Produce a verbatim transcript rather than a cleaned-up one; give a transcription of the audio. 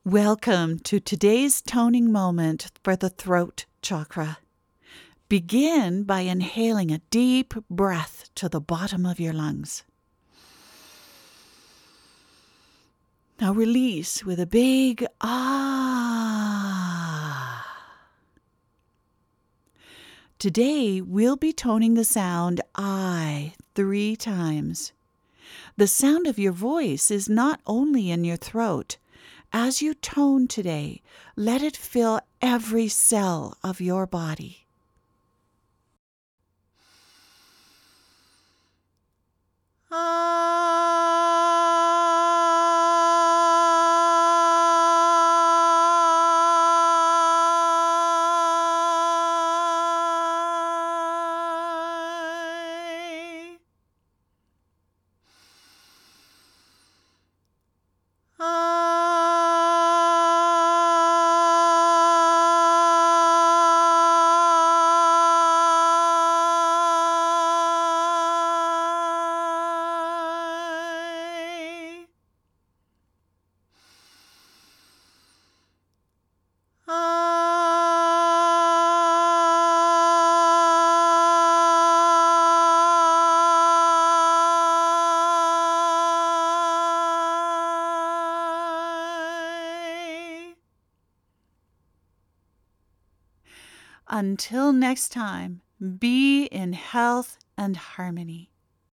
Welcome to today's toning moment for the throat chakra. Begin by inhaling a deep breath to the bottom of your lungs. Now release with a big ah. Today we'll be toning the sound I three times. The sound of your voice is not only in your throat. As you tone today, let it fill every cell of your body. Until next time, be in health and harmony.